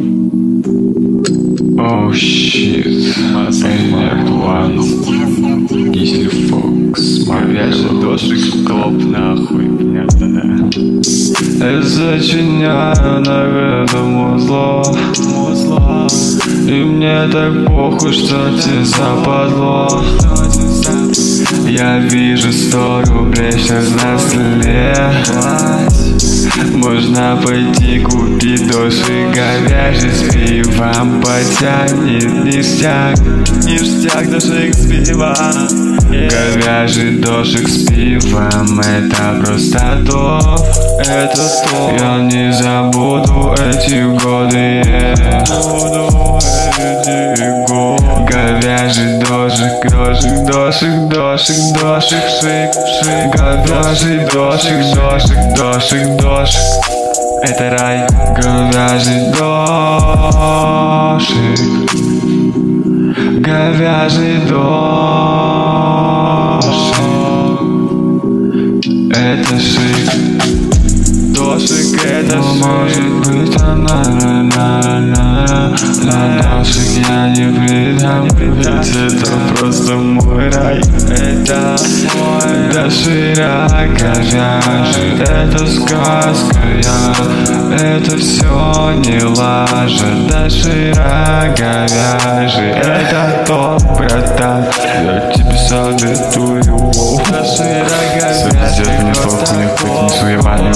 Oh shit, Act One, Гизель Фокс, Марвел, дождик, клоп, нахуй, понятно, да? Я сочиняю на этому зло, и мне так похуй, что тебе западло. Я вижу 100 рублей сейчас на столе. Можно пойти купить дошик говяжий с пивом, потянет ништяк, ништяк дошик с пивом. Говяжий дошик с пивом, это просто топ, это топ. Я не забуду эти годы, говяжий дошик, дошик, дошик, дошик, дошик, шик, шик. Говяжий дошик, дошик, дошик, дошик. Это рай. Говяжий дошик, говяжий дошик. Это шик. Дошик, это шик. Может быть она на дошик я не предам, ведь это просто мой рай. Это мой доширак говяжий, это сказка, это все не лажа. Доширак говяжий, это топ, братан, я тебе советую. Доширак говяжий, просто топ.